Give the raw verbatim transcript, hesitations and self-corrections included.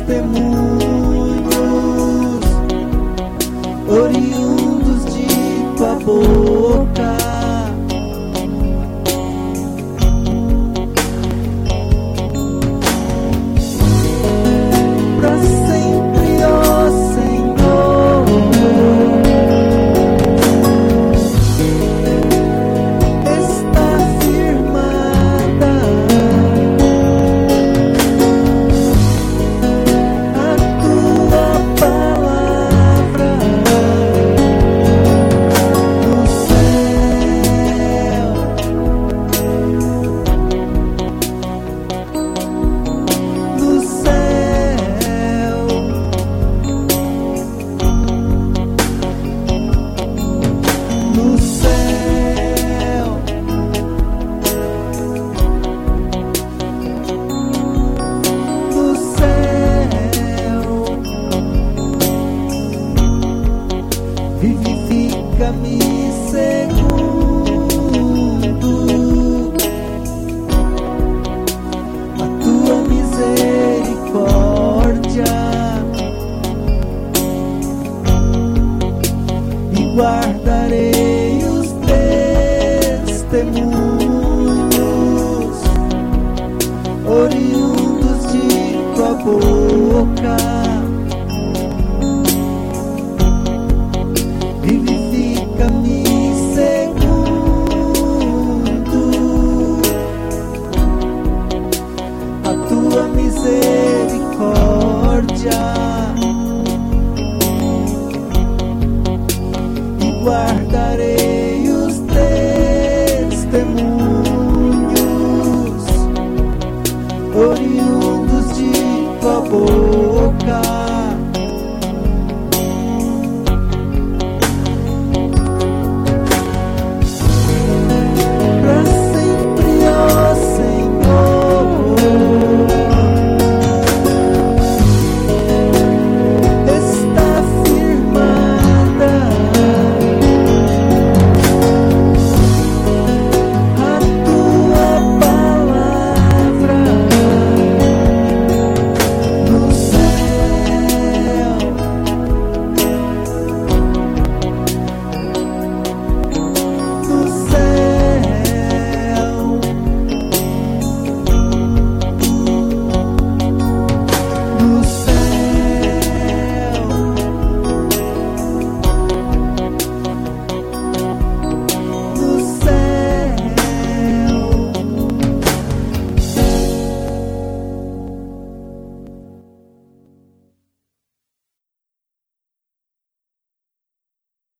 testemunhos oriundos de tua boca. Pra sempre, ó Senhor, está firmada a tua palavra no céu, no céu, no céu, no céu. Vivifica-me segundo a tua misericórdia e guardarei os testemunhos oriundos de tua boca. Vivifica-me segundo a tua misericórdia e guardarei os testemunhos oriundos de tua boca.